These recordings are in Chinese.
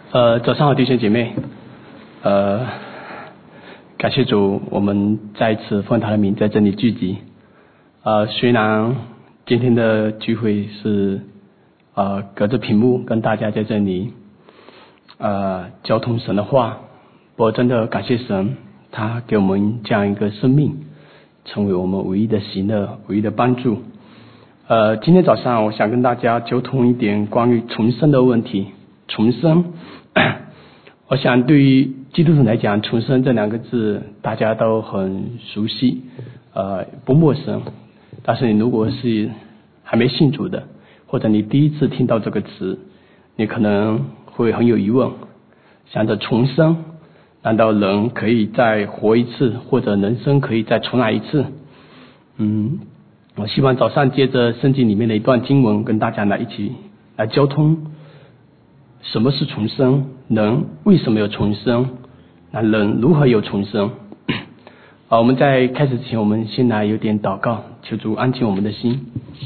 早上好，弟兄姐妹。感谢主，我们再一次奉他的名在这里聚集。虽然今天的聚会是隔着屏幕跟大家在这里交通神的话，我真的感谢神，他给我们这样一个生命，成为我们唯一的喜乐，唯一的帮助。今天早上我想跟大家交通一点关于重生的问题。重生，我想对于基督徒来讲，重生这两个字大家都很熟悉，不陌生。但是你如果是还没信主的，或者你第一次听到这个词，你可能会很有疑问，想着重生，难道人可以再活一次，或者人生可以再重来一次？我希望早上接着圣经里面的一段经文跟大家一起来交通，什么是重生？人为什么有重生？那人如何有重生？我们在开始之前，我们先来有点祷告，求主安静我们的心。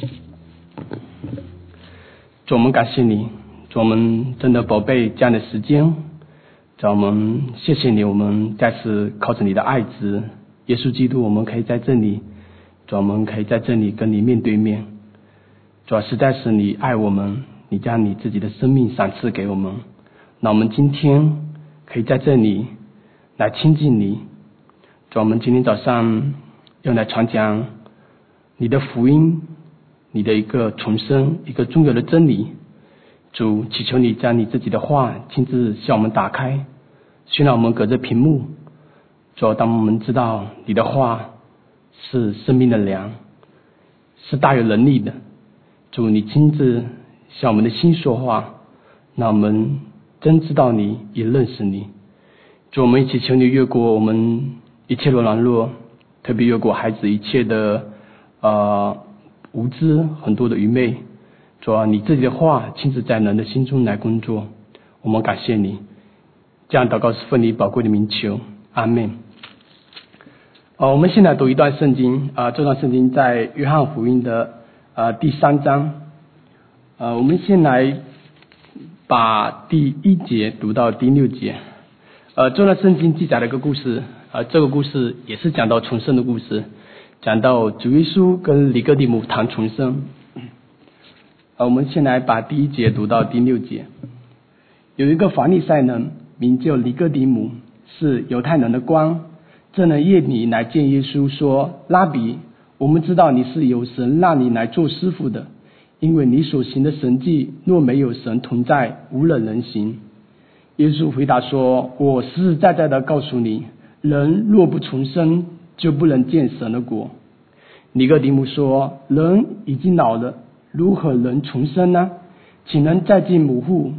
主，我们感谢你，主，我们真的宝贝这样的时间，主，我们谢谢你，我们再次靠着你的爱子耶稣基督，我们可以在这里，主，我们可以在这里跟你面对面。主，实在是你爱我们，你将你自己的生命赏赐给我们，那我们今天可以在这里来亲近你。主，我们今天早上要来传讲你的福音，你的一个重生，一个重要的真理。主，祈求你将你自己的话亲自向我们打开，虽然我们隔着屏幕，主，当我们知道你的话是生命的粮，是大有能力的，主，你亲自向我们的心说话，那我们真知道你，也认识你。主，我们一起求你越过我们一切的软弱，特别越过孩子一切的无知，很多的愚昧。主啊，你自己的话亲自在人的心中来工作，我们感谢你。这样祷告是奉你宝贵的名求，阿们。我们现在读一段圣经，这段圣经在约翰福音的第3章。我们先来把第1节读到第6节。这段圣经记载了一个故事，这个故事也是讲到重生的故事，讲到主耶稣跟尼哥底母谈重生。我们先来把第1节读到第6节。有一个法利赛人名叫尼哥底母，是犹太人的官，这人夜里来见耶稣说：拉比，我们知道你是有神让你来做师傅的，因为你所行的神迹，若没有神同在，无人能行。耶稣回答说：我实实在在的告诉你，人若不重生，就不能见神的国。尼哥底母说：人已经老了，如何能重生呢？岂能再进母腹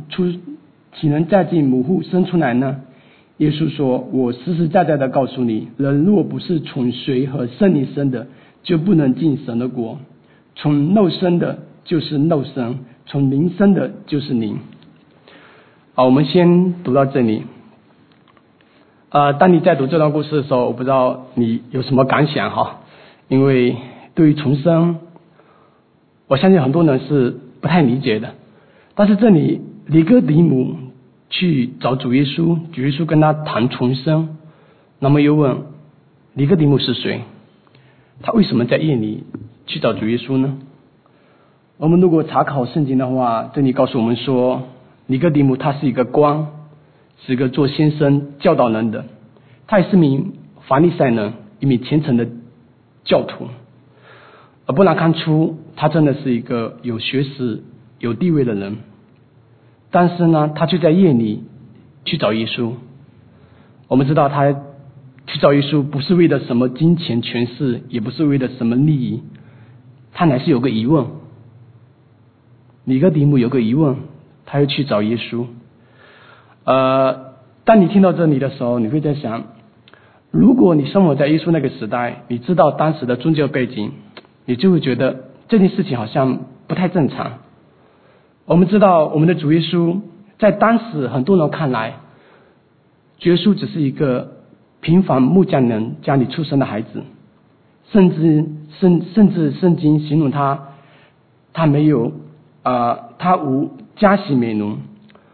生出来呢？耶稣说：我实实在在的告诉你，人若不是从水和圣灵生的，就不能进神的国。从肉生的就是肉生，从灵生的就是灵。我们先读到这里。当你在读这段故事的时候，我不知道你有什么感想哈？因为对于重生，我相信很多人是不太理解的。但是这里尼哥底母去找主耶稣，主耶稣跟他谈重生，那么又问尼哥底母是谁？他为什么在夜里去找主耶稣呢？我们如果查考圣经的话，这里告诉我们说，尼哥底母他是一个官，是一个做先生教导人的，他也是名法利赛人，一名虔诚的教徒。不难看出他真的是一个有学识有地位的人，但是呢，他却在夜里去找耶稣。我们知道他去找耶稣不是为了什么金钱权势，也不是为了什么利益，他乃是有个疑问。尼哥底母有个疑问，他又去找耶稣。当你听到这里的时候，你会在想，如果你生活在耶稣那个时代，你知道当时的宗教背景，你就会觉得这件事情好像不太正常。我们知道我们的主耶稣在当时很多人看来，主耶稣只是一个平凡木匠人家里出生的孩子，甚至圣经形容他没有他无家系美容，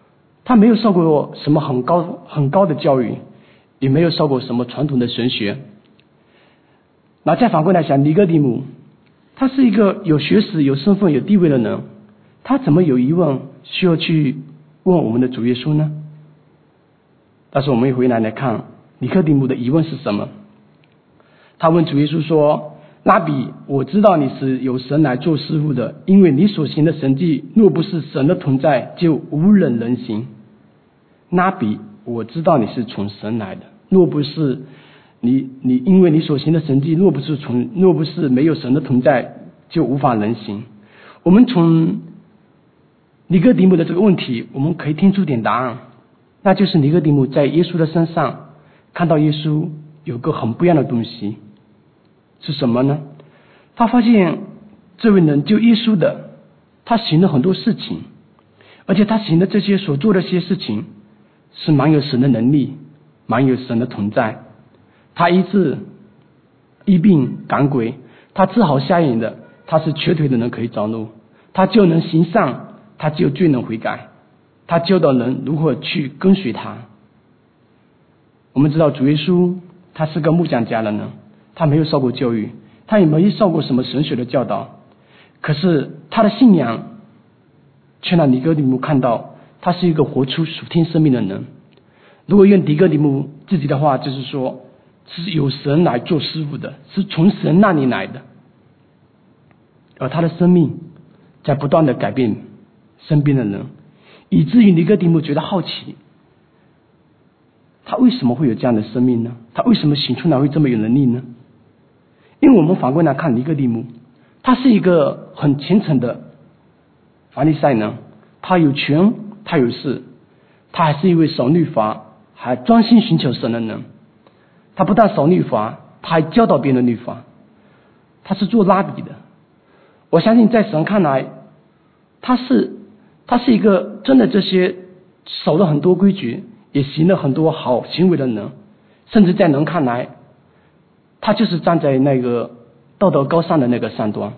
他没有受过什么很高的教育，也没有受过什么传统的神学。那再反过来想，尼哥底母他是一个有学识、有身份、有地位的人，他怎么有疑问需要去问我们的主耶稣呢？但是我们一回来看尼哥底母的疑问是什么？他问主耶稣说：拉比，我知道你是由神来做师傅的，因为你所行的神迹，若不是神的同在，就无人能行。拉比，我知道你是从神来的，若不是你因为你所行的神迹，若不是没有神的同在，就无法能行。我们从尼哥底母的这个问题，我们可以听出点答案，那就是尼哥底母在耶稣的身上看到耶稣有个很不一样的东西，是什么呢？他发现这位人就耶稣的，他行了很多事情，而且他行的这些所做的这些事情是蛮有神的能力，蛮有神的同在。他医病赶鬼，他治好瞎眼的，他是瘸腿的人可以走路，他救人行善，他救罪人悔改，他教导人如何去跟随他。我们知道主耶稣他是个木匠家的人，他没有受过教育，他也没有受过什么神学的教导，可是他的信仰却让尼哥底母看到他是一个活出属天生命的人。如果用尼哥底母自己的话，就是说是有神来做师傅的，是从神那里来的，而他的生命在不断的改变身边的人，以至于尼哥底母觉得好奇，他为什么会有这样的生命呢？他为什么行出来会这么有能力呢？因为我们反过来看尼哥底母，他是一个很虔诚的法利赛人，他有权，他有势，他还是一位守律法还专心寻求神的人。他不但守律法，他还教导别人律法，他是做拉比的。我相信在神看来，他是一个真的这些守了很多规矩，也行了很多好行为的人，甚至在人看来，他就是站在那个道德高尚的那个上端，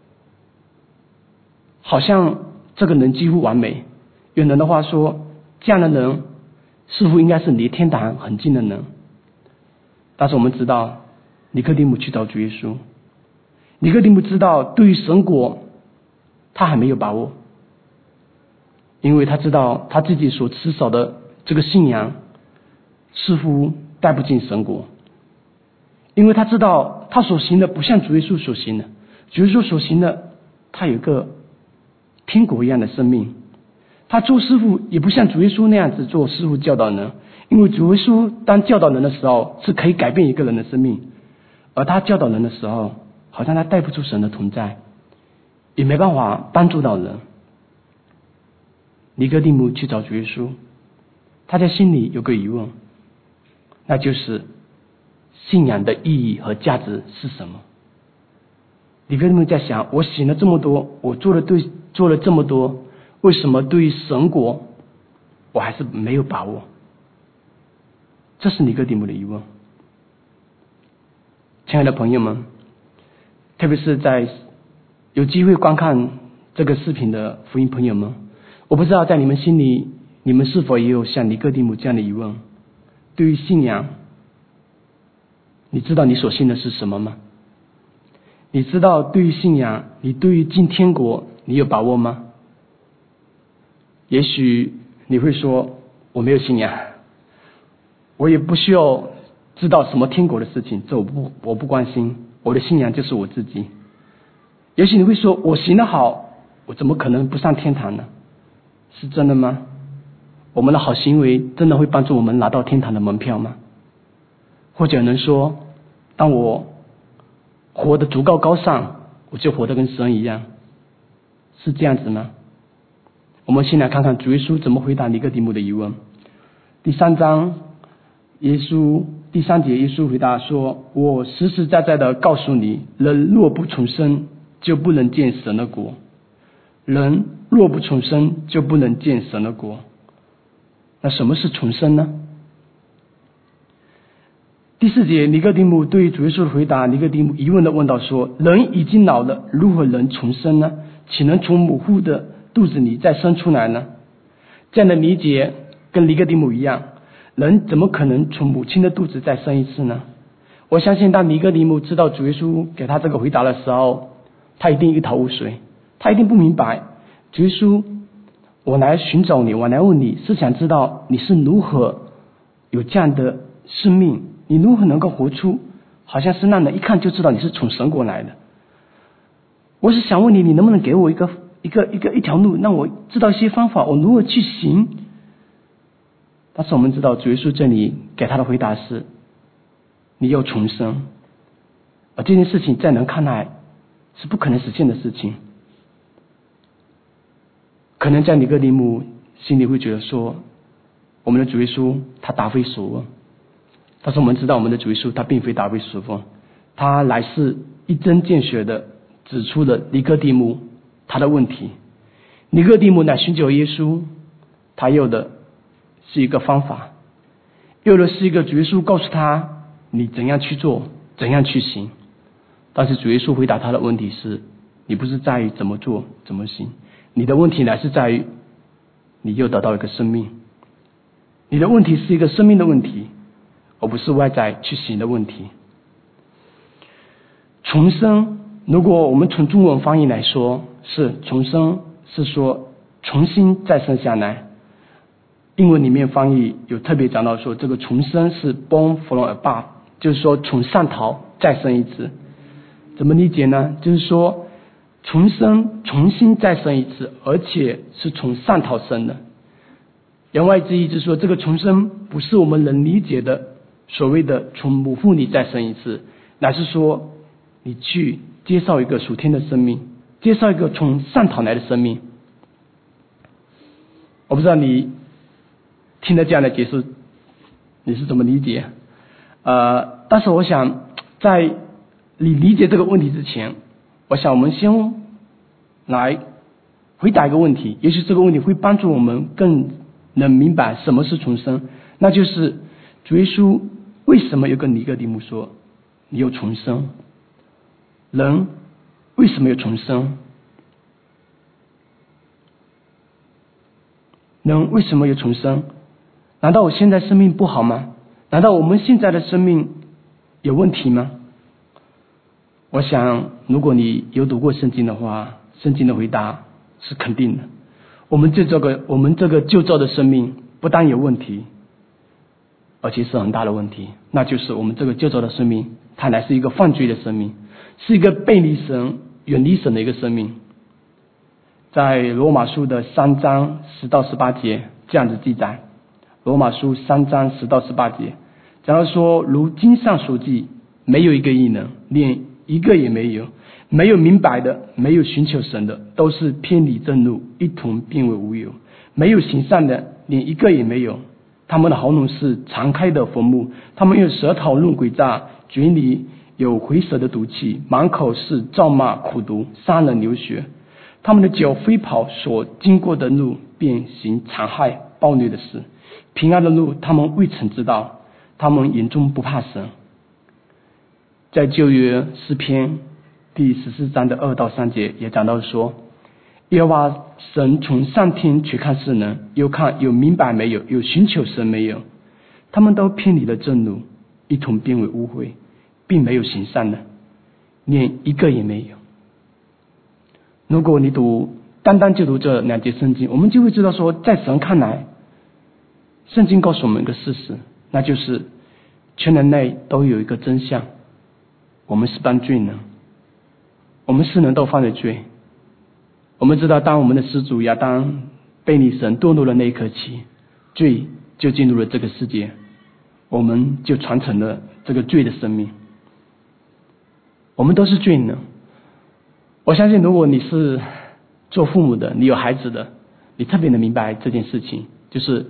好像这个人几乎完美。有人的话说，这样的人似乎应该是离天堂很近的人。但是我们知道，尼哥底母去找主耶稣，尼哥底母知道对于神国他还没有把握，因为他知道他自己所持守的这个信仰似乎带不进神国，因为他知道他所行的不像主耶稣所行的，主耶稣所行的他有个天国一样的生命，他做师傅也不像主耶稣那样子做师傅教导人，因为主耶稣当教导人的时候是可以改变一个人的生命，而他教导人的时候好像他带不出神的同在，也没办法帮助到人。尼哥底母去找主耶稣，他在心里有个疑问，那就是信仰的意义和价值是什么？尼哥底母在想，我行了这么多，我做了这么多，为什么对于神国我还是没有把握？这是尼哥底母的疑问。亲爱的朋友们，特别是在有机会观看这个视频的福音朋友们，我不知道在你们心里，你们是否也有像尼哥底母这样的疑问？对于信仰，你知道你所信的是什么吗？你知道对于信仰，你对于进天国你有把握吗？也许你会说，我没有信仰，我也不需要知道什么天国的事情，这我不关心，我的信仰就是我自己。也许你会说，我行得好，我怎么可能不上天堂呢？是真的吗？我们的好行为真的会帮助我们拿到天堂的门票吗？或者能说，当我活得足够高尚，我就活得跟神一样，是这样子吗？我们先来看看主耶稣怎么回答尼哥底母的疑问。第3章第3节，耶稣回答说，我实实在在的告诉你，人若不重生，就不能见神的国。人若不重生，就不能见神的国。那什么是重生呢？第4节，尼哥底母对于主耶稣的回答，尼哥底母疑问的问道说，人已经老了，如何能重生呢？岂能从母腹的肚子里再生出来呢？ 这样的理解跟尼哥底母一样，人怎么可能从母亲的肚子再生一次呢？我相信当尼哥底母知道主耶稣给他这个回答的时候，他一定一头雾水，他一定不明白，主耶稣，我来寻找你，我来问你，是想知道你是如何有这样的生命，你如何能够活出好像是让人一看就知道你是从神过来的。我是想问你，你能不能给我一条路，让我知道一些方法，我如何去行？但是我们知道主耶稣这里给他的回答是，你要重生，而这件事情在人看来是不可能实现的事情。可能在尼哥底母心里会觉得说，我们的主耶稣他答非所问，但是我们知道我们的主耶稣他并非答非所问，他乃是一针见血的指出了尼哥底母他的问题。尼哥底母乃寻求耶稣，他要的是一个方法，要的是一个主耶稣告诉他你怎样去做，怎样去行。但是主耶稣回答他的问题是，你不是在于怎么做怎么行，你的问题乃是在于你又得到一个生命。你的问题是一个生命的问题，而不是外在去行的问题。重生，如果我们从中文翻译来说，是重生，是说重新再生下来。英文里面翻译有特别讲到说，这个重生是 born from above， 就是说从上头再生一次。怎么理解呢？就是说重生，重新再生一次，而且是从上头生的。言外之意就是说，这个重生不是我们能理解的所谓的从母腹里再生一次，乃是说你去接受一个属天的生命，接受一个从上头来的生命。我不知道你听了这样的解释你是怎么理解。但是我想在你理解这个问题之前，我想我们先来回答一个问题，也许这个问题会帮助我们更能明白什么是重生。那就是主耶稣为什么有跟尼哥底母说你有重生？人为什么有重生？人为什么有重生？难道我现在生命不好吗？难道我们现在的生命有问题吗？我想如果你有读过圣经的话，圣经的回答是肯定的。我们这个旧造的生命不但有问题，而且是很大的问题，那就是我们这个旧造的生命它乃是一个犯罪的生命，是一个背离神远离神的一个生命。在罗马书的3章10到18节这样子记载，罗马书3章10到18节讲到说，如经上所记，没有一个义人，连一个也没有，没有明白的，没有寻求神的，都是偏离正路，一同变为无有。没有行善的，连一个也没有。他们的喉咙是敞开的坟墓，他们用舌头论诡诈，嘴里有回舌的毒气，满口是咒骂苦毒，杀人流血。他们的脚飞跑，所经过的路便行残害暴虐的事，平安的路他们未曾知道，他们眼中不怕神。在旧约诗篇第14章的2到3节也讲到说，耶和华神从上天去看世人，又看有明白没有，有寻求神没有，他们都偏离了正路，一同变为污秽，并没有行善的，连一个也没有。如果你单单就读这2节圣经，我们就会知道说，在神看来，圣经告诉我们一个事实，那就是全人类都有一个真相，我们是犯罪人，我们是人都犯了罪。我们知道，当我们的始祖亚当背离神堕落的那一刻起，罪就进入了这个世界，我们就传承了这个罪的生命。我们都是罪人。我相信如果你是做父母的，你有孩子的，你特别能明白这件事情，就是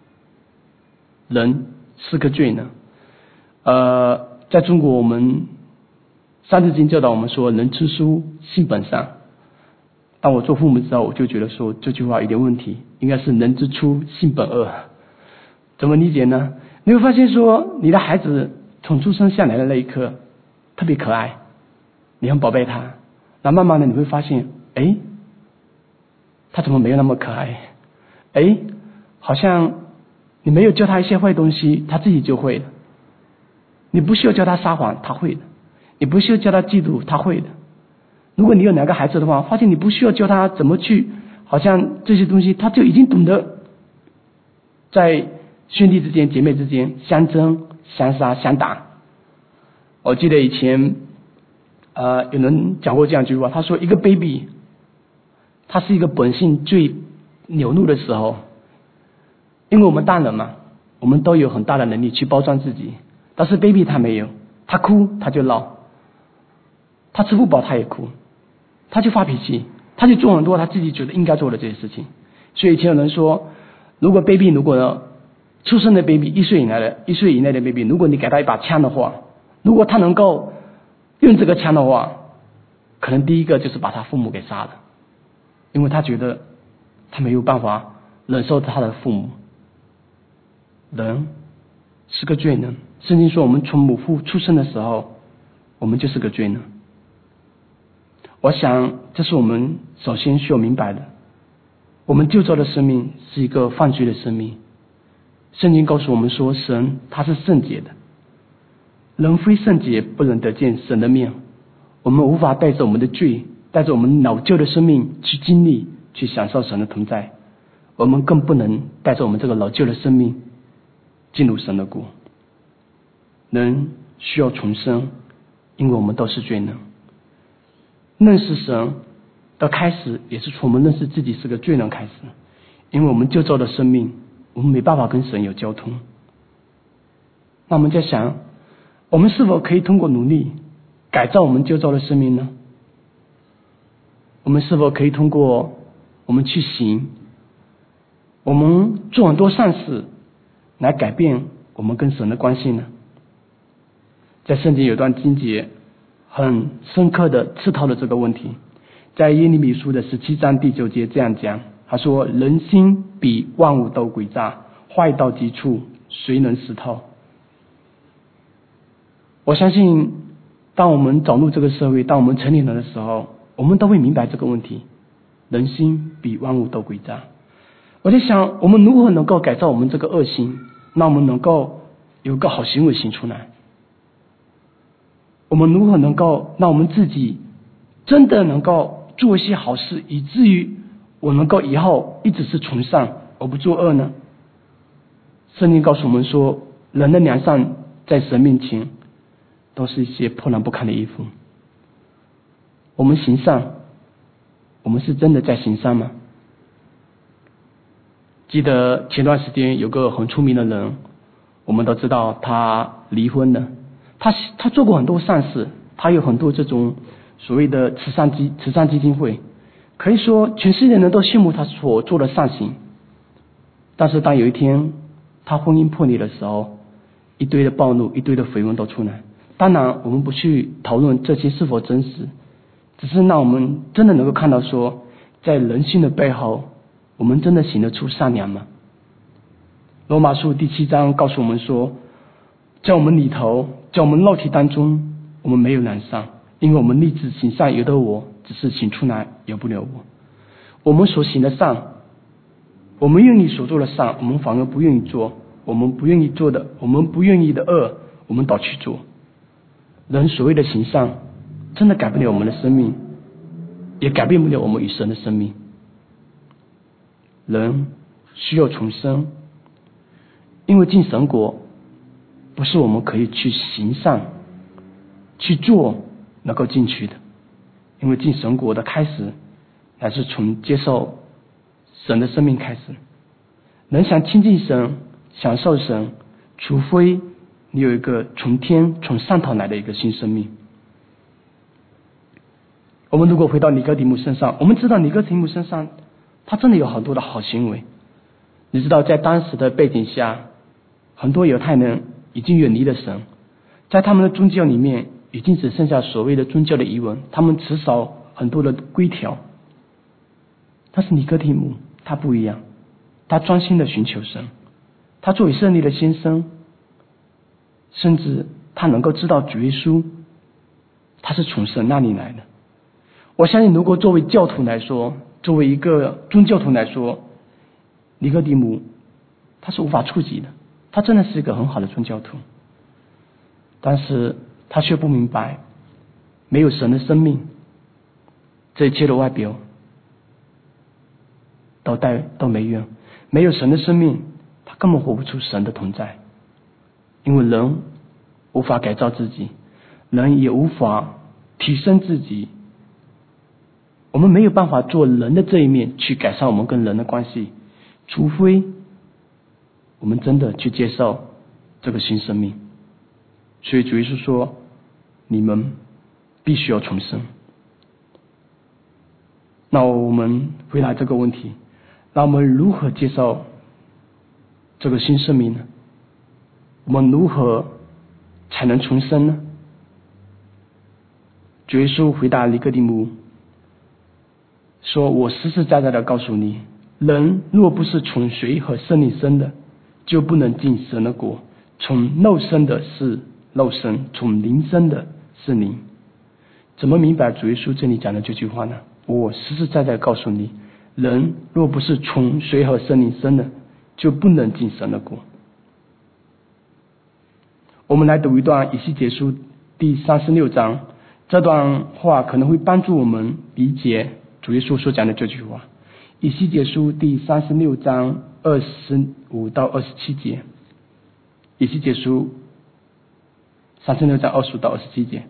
人是个罪人。在中国我们三字经教导我们说，人之初性本善。当我做父母之后，我就觉得说这句话有点问题，应该是人之初性本恶。怎么理解呢？你会发现说，你的孩子从出生下来的那一刻特别可爱，你很宝贝他，那慢慢的你会发现，他怎么没有那么可爱？ 好像你没有教他一些坏东西，他自己就会了。你不需要教他撒谎，他会的；你不需要教他嫉妒，他会的。如果你有2个孩子的话，发现你不需要教他怎么去，好像这些东西他就已经懂得，在兄弟之间、姐妹之间相争、相杀、相打。我记得以前有人讲过这样一句话，他说一个 baby 他是一个本性最流露的时候，因为我们大人嘛，我们都有很大的能力去包装自己，但是 baby 他没有，他哭他就闹，他吃不饱他也哭，他就发脾气，他就做很多他自己觉得应该做的这些事情。所以以前有人说，如果 baby 出生的 baby 1岁以内的 baby， 如果你给他一把枪的话，如果他能够用这个枪的话，可能第一个就是把他父母给杀了，因为他觉得他没有办法忍受他的父母。人是个罪人，圣经说我们从母腹出生的时候，我们就是个罪人。我想这是我们首先需要明白的，我们救造的生命是一个犯罪的生命。圣经告诉我们说，神他是圣洁的，人非圣洁不能得见神的面。我们无法带着我们的罪，带着我们老旧的生命去经历、去享受神的同在。我们更不能带着我们这个老旧的生命进入神的国。人需要重生，因为我们都是罪人。认识神的开始也是从我们认识自己是个罪人开始，因为我们旧造的生命，我们没办法跟神有交通。那我们在想，我们是否可以通过努力改造我们旧造的生命呢？我们是否可以通过我们去行，我们做很多善事来改变我们跟神的关系呢？在圣经有段经节很深刻的刺透了这个问题，在耶利米书的17章第9节这样讲，他说，人心比万物都诡诈，坏到极处，谁能识透？我相信当我们走入这个社会，当我们成年人的时候，我们都会明白这个问题，人心比万物都诡诈。我在想，我们如何能够改造我们这个恶心，让我们能够有个好行为行出来？我们如何能够让我们自己真的能够做一些好事，以至于我能够以后一直是从善而不作恶呢？圣经告诉我们说，人的良善在神面前都是一些破烂不堪的衣服。我们行善，我们是真的在行善吗？记得前段时间有个很出名的人，我们都知道他离婚了，他做过很多善事，他有很多这种所谓的慈善基金会，可以说全世界人都羡慕他所做的善行。但是当有一天他婚姻破裂的时候，一堆的暴怒，一堆的绯闻都出来。当然我们不去讨论这些是否真实，只是让我们真的能够看到说，在人性的背后，我们真的行得出善良吗？罗马书第7章告诉我们说，在我们里头，在我们肉体当中，我们没有良善，因为我们立志行善由得我，只是行出来由不了我。我们所行的善，我们愿意所做的善，我们反而不愿意做；我们不愿意做的，我们不愿意的恶，我们倒去做。人所谓的行善，真的改不了我们的生命，也改变不了我们与神的生命。人需要重生，因为进神国不是我们可以去行善去做能够进去的，因为进神国的开始乃是从接受神的生命开始。人想亲近神享受神，除非你有一个从天从上头来的一个新生命。我们如果回到尼哥底母身上，我们知道尼哥底母身上他真的有很多的好行为。你知道在当时的背景下，很多犹太人已经远离了神，在他们的宗教里面已经只剩下所谓的宗教的遗文，他们持守很多的规条。但是尼哥底母他不一样，他专心的寻求神，他作为圣灵的先生，甚至他能够知道主耶稣他是从神那里来的。我相信如果作为教徒来说，作为一个宗教徒来说，尼哥底母他是无法触及的。他真的是一个很好的宗教徒，但是他却不明白，没有神的生命，这一切的外表都没用。没有神的生命，他根本活不出神的同在。因为人无法改造自己，人也无法提升自己，我们没有办法做人的这一面去改善我们跟人的关系，除非我们真的去接受这个新生命。所以主耶稣说，你们必须要重生。那我们回答这个问题，那我们如何接受这个新生命呢？我们如何才能重生呢？主耶稣回答尼哥底母说，我实实在在的告诉你，人若不是从水和圣灵生的，就不能进神的国。从肉生的是肉生，从灵生的是灵。怎么明白主耶稣这里讲的这句话呢？我实实在在告诉你，人若不是从水和圣灵生的，就不能进神的国。我们来读一段以西结书第36章，这段话可能会帮助我们理解主耶稣所讲的这句话。以西结书第36章25到27节，以西结书36章25到27节，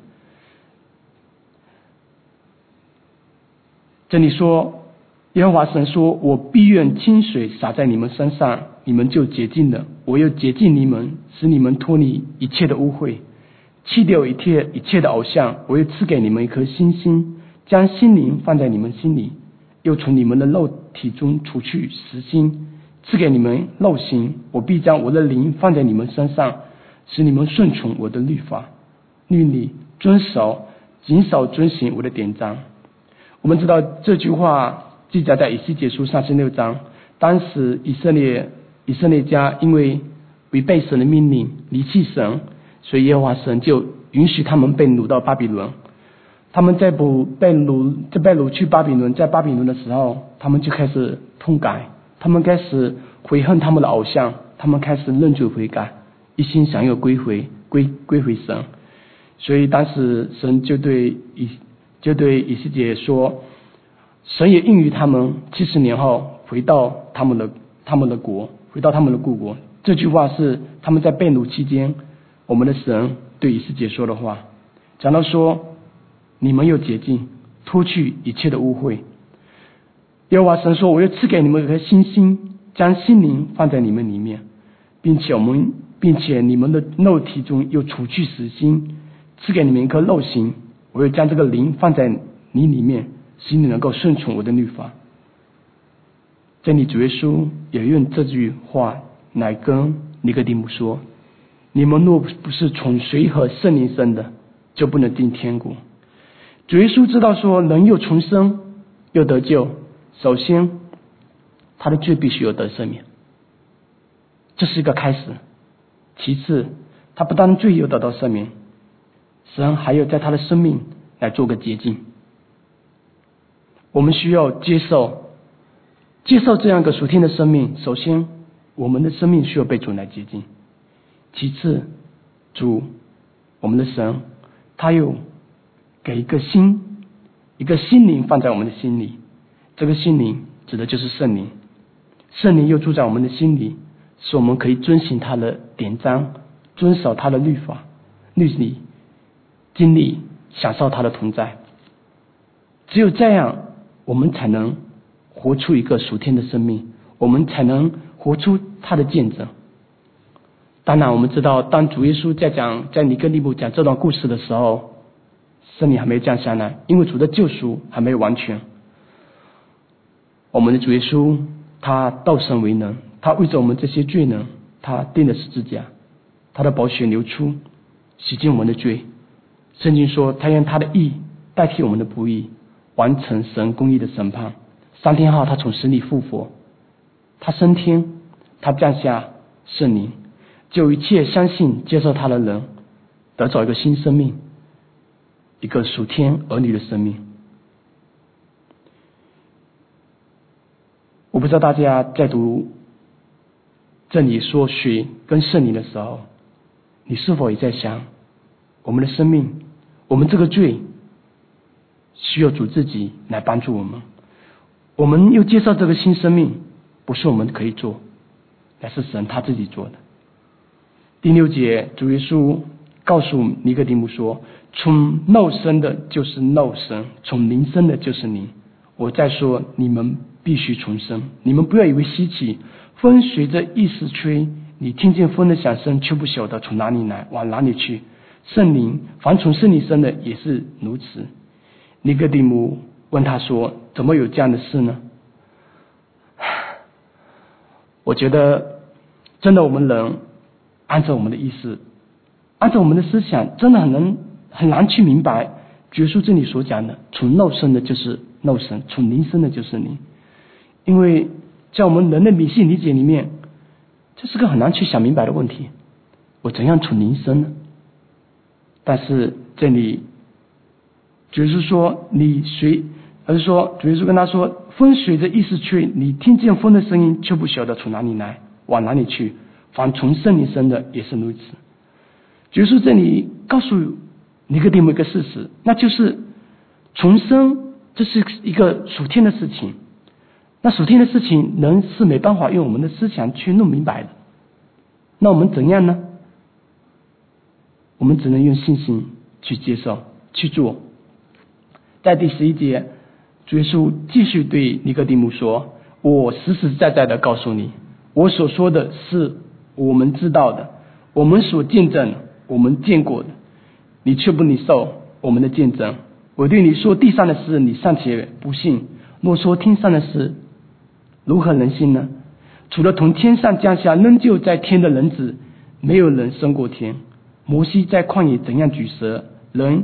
这里说，耶和华神说，我必愿清水洒在你们身上，你们就洁净了。我又洁净你们，使你们脱离一切的污秽，弃掉一切的偶像。我又赐给你们一颗新心，将心灵放在你们心里，又从你们的肉体中除去实心，赐给你们肉心。我必将我的灵放在你们身上，使你们顺从我的律法、律例，谨守遵行我的典章。我们知道这句话记载在以西结书36章。当时以色列家因为违背神的命令，离弃神，所以耶和华神就允许他们被掳到巴比伦。他们在被掳去巴比伦，在巴比伦的时候，他们就开始痛改，他们开始悔恨他们的偶像，他们开始认罪悔改，一心想要归回神。所以当时神就对以西结说，神也应允他们70年后回到他们的国，回到他们的故国。这句话是他们在被掳期间，我们的神对以西结说的话，讲到说，你们要洁净，脱去一切的污秽。耶和华神说，我要赐给你们一颗新心，将心灵放在你们里面，并且你们的肉体中又除去死心，赐给你们一颗肉心。我要将这个灵放在你里面，使你能够顺从我的律法。这里主耶稣也用这句话来跟尼哥底母说，你们若不是从水和圣灵生的，就不能进天国。主耶稣知道说，人又重生又得救，首先他的罪必须有得赦免，这是一个开始。其次，他不但罪有得到赦免，神还要在他的生命来做个洁净。我们需要接受这样一个属天的生命。首先，我们的生命需要被主来洁净。其次，我们的神，他又给一个心灵放在我们的心里。这个心灵指的就是圣灵，圣灵又住在我们的心里，使我们可以遵行他的典章，遵守他的律法、律例，经历享受他的同在。只有这样，我们才能活出一个属天的生命，我们才能活出他的见证。当然我们知道，当主耶稣在尼哥底母讲这段故事的时候，圣灵还没有降下来，因为主的救赎还没有完全。我们的主耶稣他道神为人，他为着我们这些罪人，他钉了十字架，他的宝血流出，洗净我们的罪。圣经说，他用他的义代替我们的不义，完成神公义的审判。3天后他从死里复活，他升天，他降下圣灵，就一切相信接受他的人得着一个新生命，一个属天儿女的生命。我不知道大家在读这里说水跟圣灵的时候，你是否也在想，我们的生命，我们这个罪需要主自己来帮助我们，我们又接受这个新生命不是我们可以做，乃是神他自己做的。第6节，主耶稣告诉尼哥底母说，从肉生的就是肉生，从灵生的就是灵。我再说，你们必须重生，你们不要以为稀奇，风随着意思吹，你听见风的响声，却不晓得从哪里来，往哪里去。圣灵，凡从圣灵生的也是如此。尼哥底母问他说，怎么有这样的事呢？我觉得真的我们人按照我们的意思，按照我们的思想，真的很难去明白耶稣这里所讲的，从肉生的就是肉生，从灵生的就是灵。因为在我们人的迷信理解里面，这是个很难去想明白的问题，我怎样从灵生呢？但是这里耶稣说，而是说耶稣跟他说，风随着意思吹，你听见风的声音，却不晓得从哪里来，往哪里去。凡从圣灵生的也是如此。耶稣这里告诉尼哥底母一个事实，那就是重生，这是一个属天的事情。那属天的事情，人是没办法用我们的思想去弄明白的。那我们怎样呢？我们只能用信心去接受，去做。在第11节，主耶稣继续对尼哥底母说，我实实在在的告诉你，我所说的是我们知道的，我们所见证，我们见过的，你却不领受我们的见证。我对你说地上的事，你尚且不信，若说天上的事，如何能信呢？除了从天上降下仍旧在天的人子，没有人升过天。摩西在旷野怎样举蛇，人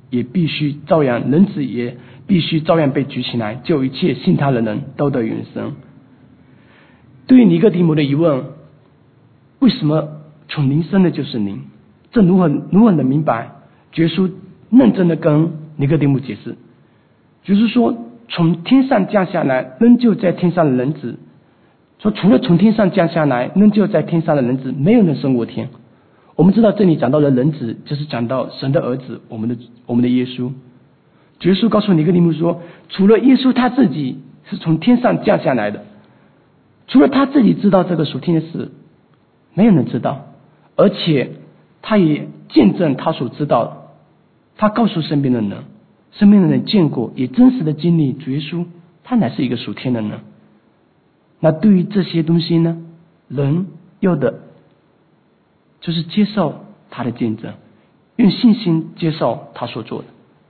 子也必须照样被举起来，救一切信他的人都得永生。对于尼哥底母的疑问，为什么从灵生的就是灵？这如何能明白？耶稣认真的跟尼哥底母解释，就是说从天上降下来仍旧在天上的人子，说除了从天上降下来仍旧在天上的人子，没有人升过天。我们知道这里讲到的人子，就是讲到神的儿子，我们的耶稣。耶稣告诉尼哥底母说，除了耶稣他自己是从天上降下来的，除了他自己知道这个属天的事，没有人知道，而且他也见证他所知道的，他告诉身边的人，身边的人见过，也真实的经历主耶稣他乃是一个属天的人。那对于这些东西呢，人要的就是接受他的见证，用信心接受他所做的，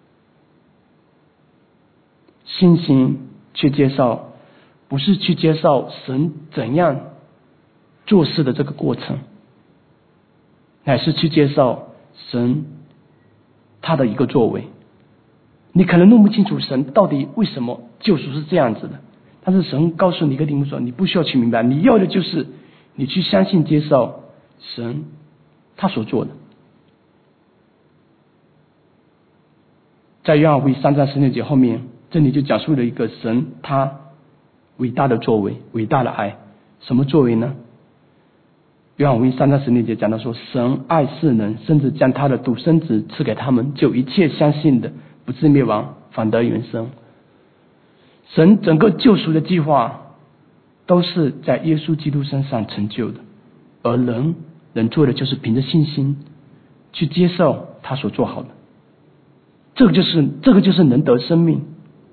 信心去接受，不是去接受神怎样做事的这个过程，乃是去接受神他的一个作为。你可能弄不清楚神到底为什么救赎是这样子的，但是神告诉尼哥底母说，你不需要去明白，你要的就是你去相信接受神他所做的。在约翰福音3章16节后面，这里就讲述了一个神他伟大的作为，伟大的爱。什么作为呢？约翰福音3章16节讲到说，神爱世人，甚至将他的独生子赐给他们，就一切相信的不至灭亡，反得永生。神整个救赎的计划都是在耶稣基督身上成就的，而人能做的就是凭着信心去接受他所做好的。这个就是能得生命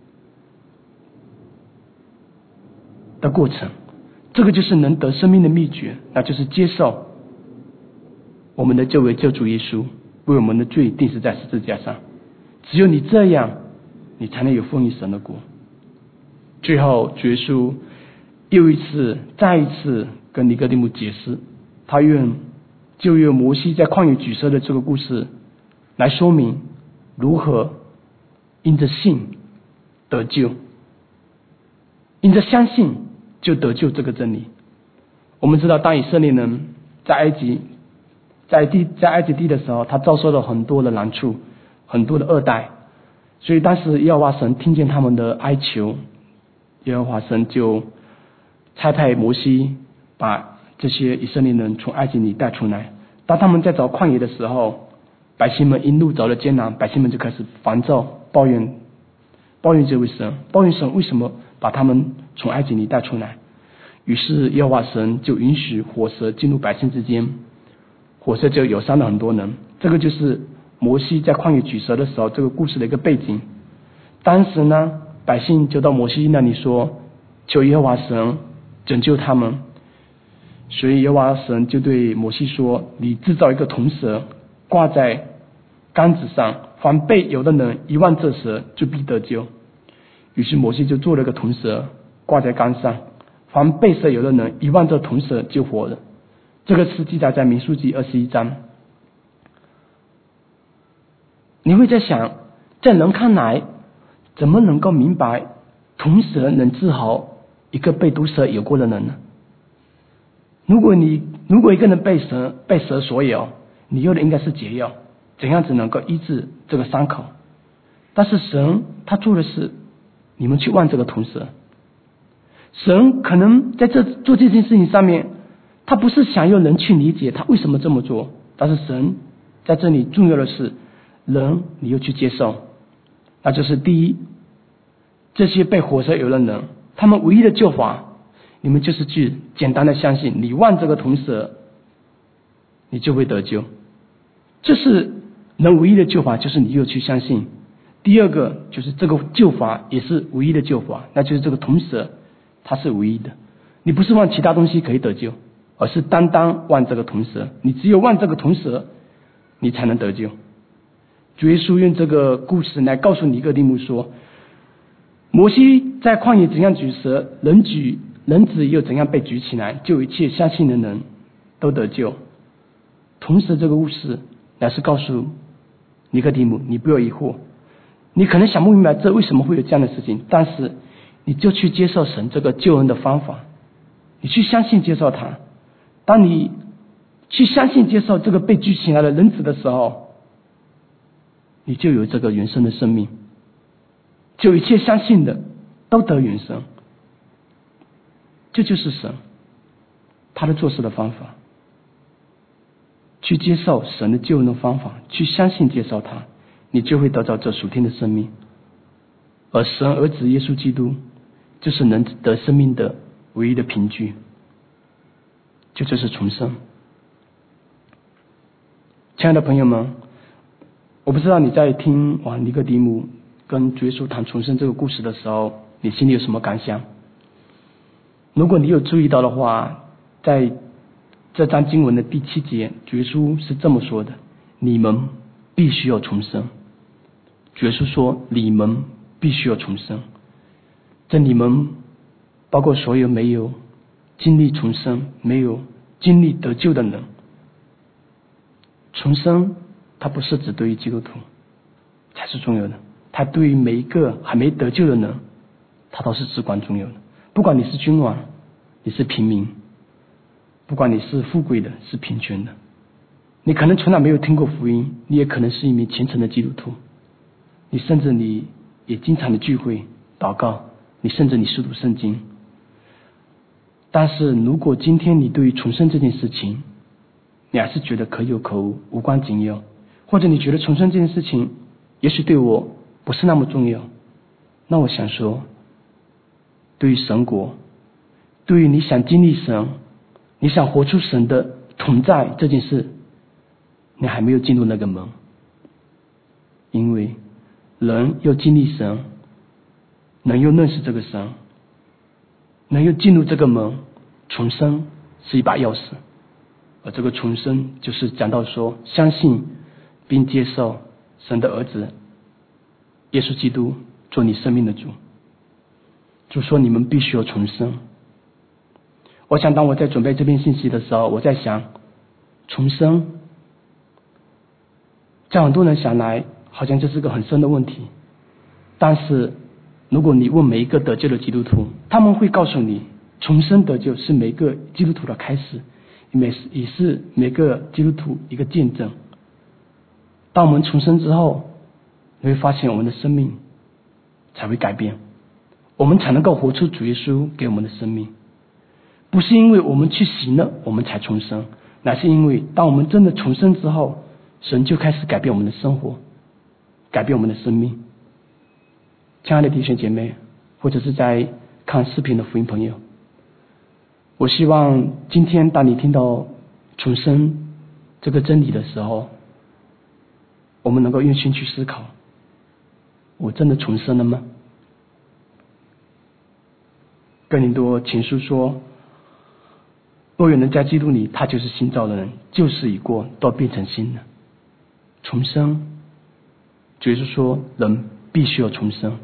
的过程，这个就是能得生命的秘诀，那就是接受我们的这位救主耶稣为我们的罪钉死在十字架上。只有你这样，你才能有奉于神的国。最后主耶稣再一次跟尼哥底母解释，他用旧约摩西在旷野举蛇的这个故事来说明如何因着信得救，因着相信就得救这个真理。我们知道，当以色列人在埃及地的时候，他遭受了很多的难处，很多的恶待，所以当时耶和华神听见他们的哀求，耶和华神就差派摩西把这些以色列人从埃及里带出来。当他们在走旷野的时候，百姓们因路走了艰难，百姓们就开始烦躁抱怨这位神，抱怨神为什么把他们从埃及里带出来。于是耶和华神就允许火蛇进入百姓之间，火蛇就有伤了很多人。这个就是摩西在旷野举蛇的时候这个故事的一个背景。当时呢，百姓就到摩西那里说，求耶和华神拯救他们。所以耶和华神就对摩西说，你制造一个铜蛇挂在杆子上，凡被有的人一望这蛇就必得救。于是摩西就做了个铜蛇挂在杆上，凡被蛇有的人一望这铜蛇就活了。这个是记载在民数记21章。你会在想，在人看来怎么能够明白铜蛇能治好一个被毒蛇咬过的人呢？如果一个人被蛇所咬，你用的应该是解药，怎样子能够医治这个伤口？但是神他做的是，你们去望这个铜蛇。神可能在做这件事情上面，他不是想要人去理解他为什么这么做，但是神在这里重要的是人你又去接受。那就是第一，这些被火蛇咬的人，他们唯一的救法，你们就是去简单的相信，你望这个铜蛇你就会得救。这是人唯一的救法，就是你又去相信。第二个就是这个救法也是唯一的救法，那就是这个铜蛇它是唯一的。你不是望其他东西可以得救，而是单单望这个铜蛇，你只有望这个铜蛇你才能得救。主耶稣用这个故事来告诉尼哥底母说，摩西在旷野怎样举蛇，人子又怎样被举起来，就一切相信的人都得救。同时这个故事乃是告诉尼哥底母，你不要疑惑，你可能想不明白这为什么会有这样的事情，但是你就去接受神这个救恩的方法，你去相信接受他。当你去相信接受这个被举起来的人子的时候，你就有这个原生的生命，就一切相信的都得原生。这就是神他的做事的方法，去接受神的救恩的方法，去相信接受他，你就会得到这属天的生命。而神儿子耶稣基督就是能得生命的唯一的凭据，这就是重生。亲爱的朋友们，我不知道你在听完尼哥底母跟主耶稣谈重生这个故事的时候，你心里有什么感想？如果你有注意到的话，在这章经文的第7节，主耶稣是这么说的，你们必须要重生。主耶稣说你们必须要重生。这你们包括所有没有经历重生，没有经历得救的人。重生它不是只对于基督徒才是重要的，它对于每一个还没得救的人，它都是至关重要的。不管你是君王，你是平民，不管你是富贵的，是贫穷的，你可能从来没有听过福音，你也可能是一名虔诚的基督徒，你甚至你也经常的聚会祷告，你甚至你读圣经。但是如果今天你对于重生这件事情，你还是觉得可有可无，无关紧要，或者你觉得重生这件事情也许对我不是那么重要，那我想说，对于神国，对于你想经历神，你想活出神的同在这件事，你还没有进入那个门。因为人要经历神，人又认识这个神，人又进入这个门，重生是一把钥匙。而这个重生就是讲到说，相信并接受神的儿子耶稣基督做你生命的主。主说你们必须要重生。我想当我在准备这篇信息的时候，我在想，重生在很多人想来好像这是个很深的问题，但是如果你问每一个得救的基督徒，他们会告诉你，重生得救是每个基督徒的开始，也是每个基督徒一个见证。当我们重生之后，你会发现我们的生命才会改变，我们才能够活出主耶稣给我们的生命。 不是因为我们去行了我们才重生，乃是因为当我们真的重生之后，神就开始改变我们的生活，改变我们的生命。亲爱的弟兄姐妹，或者是在看视频的福音朋友，我希望今天当你听到重生这个真理的时候，我们能够用心去思考，我真的重生了吗？哥林多前书说，若有人在基督里，他就是新造的人，旧事已过，都变成新的。重生就是说人必须有重生。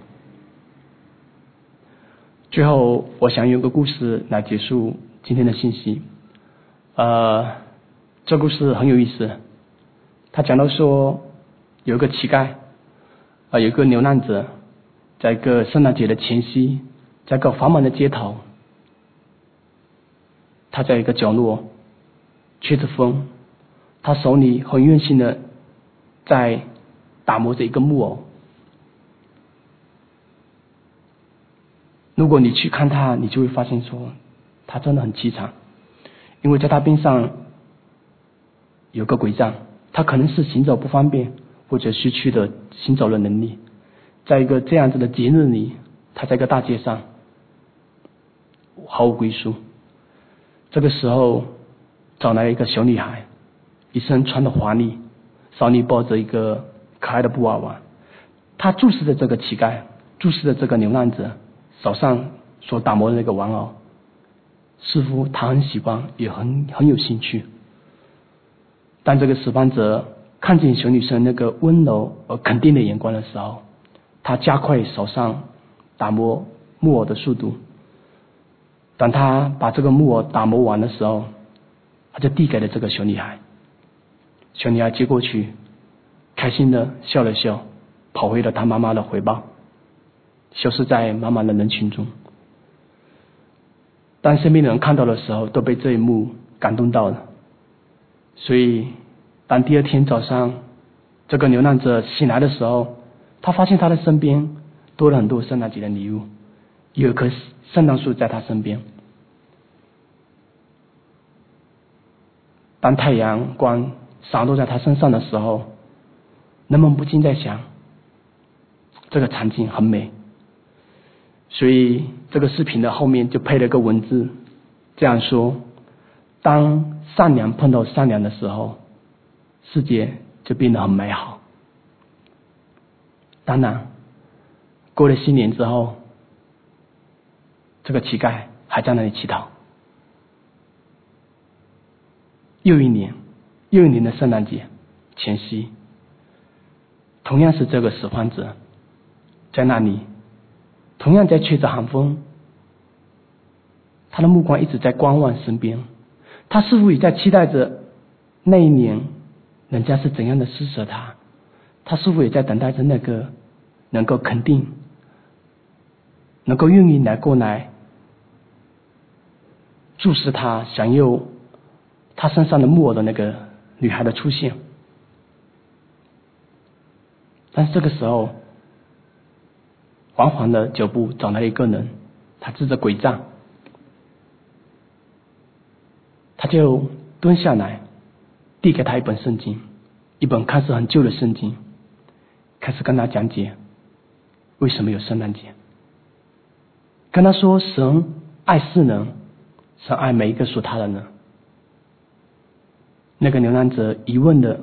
最后我想用个故事来结束今天的信息。这故事很有意思，他讲到说有一个乞丐，有一个流浪者，在一个圣诞节的前夕，在一个繁忙的街头，他在一个角落吹着风，他手里很用心的在打磨着一个木偶。如果你去看他，你就会发现说他真的很凄惨，因为在他边上有个鬼杖，他可能是行走不方便，或者失去了行走的能力。在一个这样子的节日里，他在一个大街上毫无归属。这个时候找来一个小女孩，一身穿的华丽，手里抱着一个可爱的布娃娃。她注视着这个乞丐，注视着这个流浪者手上所打磨的那个玩偶，似乎他很喜欢，也很有兴趣。当这个拾荒者看见小女生那个温柔而肯定的眼光的时候，他加快手上打磨木偶的速度。当他把这个木偶打磨完的时候，他就递给了这个小女孩。小女孩接过去，开心的笑了笑，跑回了她妈妈的怀抱，消失在茫茫的人群中。当身边的人看到的时候，都被这一幕感动到了。所以当第二天早上这个流浪者醒来的时候，他发现他的身边多了很多圣诞节的礼物，有一棵圣诞树在他身边。当太阳光洒落在他身上的时候，人们不禁在想，这个场景很美。所以这个视频的后面就配了个文字，这样说：当善良碰到善良的时候，世界就变得很美好。当然过了新年之后，这个乞丐还在那里乞讨。又一年的圣诞节前夕，同样是这个拾荒者在那里，同样在吹着寒风，他的目光一直在观望身边，他似乎也在期待着那一年人家是怎样的施舍他，他似乎也在等待着那个能够肯定，能够愿意过来注视他，享有他身上的木偶的那个女孩的出现。但是这个时候，缓缓的脚步找来一个人，他支着拐杖，他就蹲下来，递给他一本圣经，一本看似很旧的圣经，开始跟他讲解为什么有圣诞节，跟他说神爱世人，神爱每一个属他的人。那个流浪者疑问的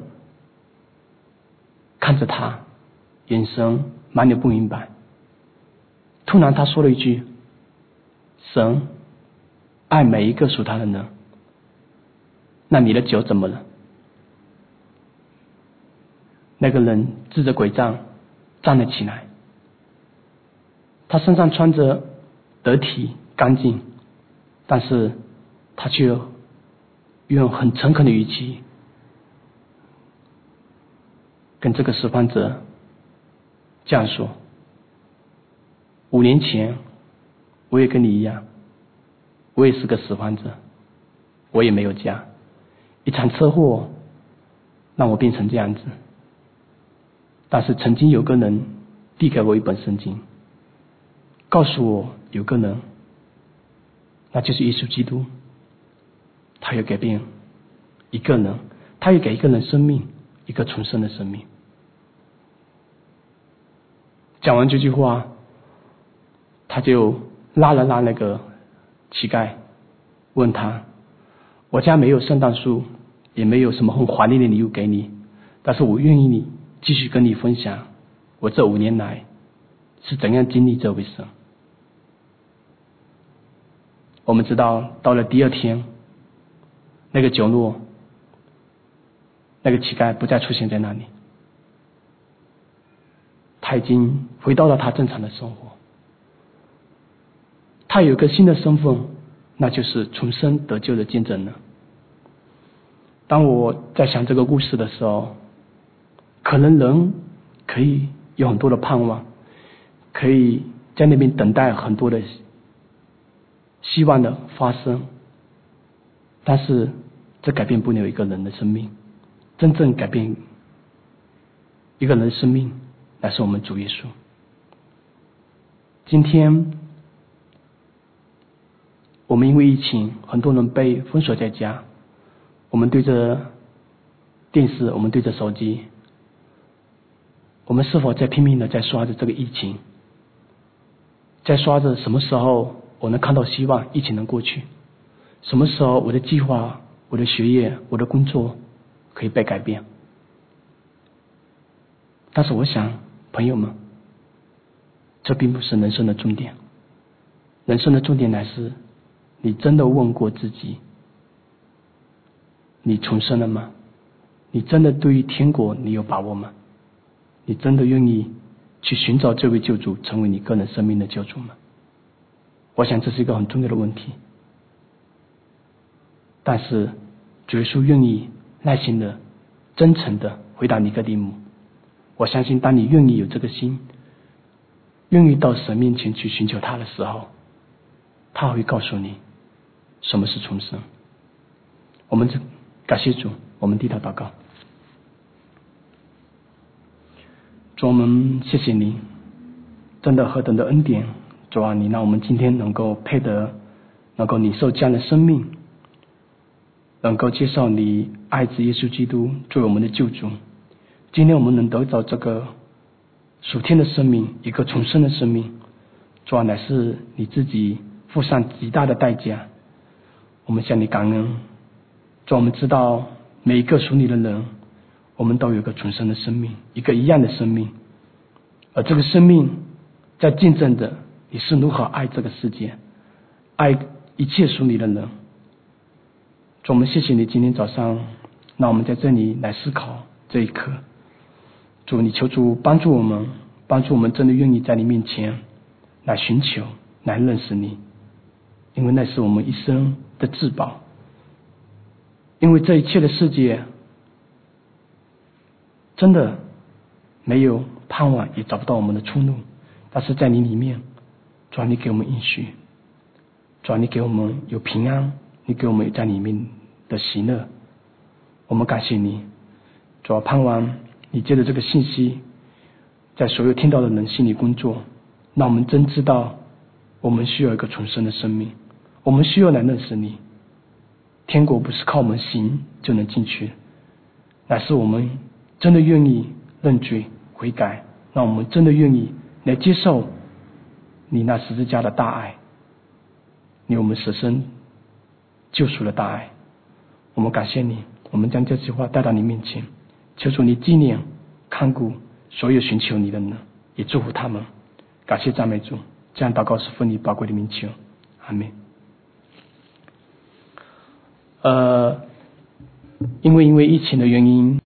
看着他，眼神满有不明白。突然他说了一句，神爱每一个属他的人，那你的脚怎么了？那个人支着拐杖站了起来，他身上穿着得体干净，但是他却用很诚恳的语气跟这个拾荒者这样说：5年前我也跟你一样，我也是个拾荒者，我也没有家，一场车祸让我变成这样子，但是曾经有个人递给我一本圣经，告诉我有个人那就是耶稣基督，他有改变一个人，他有给一个人生命，一个重生的生命。讲完这句话，他就拉了拉那个乞丐，问他：我家没有圣诞树，也没有什么很华丽的礼物给你，但是我愿意你继续跟你分享我这5年来是怎样经历这位神。我们知道到了第2天，那个角落，那个乞丐不再出现在那里，他已经回到了他正常的生活。他有一个新的身份，那就是重生得救的见证人。当我在想这个故事的时候，可能人可以有很多的盼望，可以在那边等待很多的希望的发生，但是这改变不了一个人的生命。真正改变一个人的生命，乃是我们主耶稣。今天我们因为疫情，很多人被封锁在家，我们对着电视，我们对着手机，我们是否在拼命的在刷着这个疫情，在刷着什么时候我能看到希望，疫情能过去，什么时候我的计划，我的学业，我的工作可以被改变。但是我想朋友们，这并不是人生的重点。人生的重点乃是你真的问过自己，你重生了吗？你真的对于天国你有把握吗？你真的愿意去寻找这位救主，成为你个人生命的救主吗？我想这是一个很重要的问题。但是主耶稣愿意耐心的真诚的回答尼哥底母。我相信当你愿意有这个心，愿意到神面前去寻求他的时候，他会告诉你什么是重生。我们感谢主，我们低头祷告。主，我们谢谢你，真的何等的恩典。主啊，你让我们今天能够配得，能够领受这样的生命，能够接受你爱子耶稣基督作为我们的救主。今天我们能得到这个属天的生命，一个重生的生命，主啊，乃是你自己付上极大的代价。我们向你感恩。主，我们知道每一个属你的人，我们都有一个重生的生命，一个一样的生命，而这个生命在见证着你是如何爱这个世界，爱一切属你的人。主，我们谢谢你今天早上让我们在这里来思考这一刻。主，你求主帮助我们，帮助我们真的愿意在你面前来寻求，来认识你，因为那是我们一生的至宝。因为这一切的世界真的没有盼望，也找不到我们的出路，但是在你里面，主啊，你给我们应许，主啊，你给我们有平安，你给我们有在里面的喜乐。我们感谢你，主啊，盼望你借着这个信息，在所有听到的人心里工作，让我们真知道我们需要一个重生的生命，我们需要来认识你。天国不是靠我们行就能进去，乃是我们真的愿意认罪悔改，让我们真的愿意来接受你那十字架的大爱，你我们舍身救赎的大爱。我们感谢你，我们将这句话带到你面前，求主你纪念看顾所有寻求你的人，也祝福他们。感谢赞美主，这样祷告是奉你宝贵的名求，阿们。因为疫情的原因，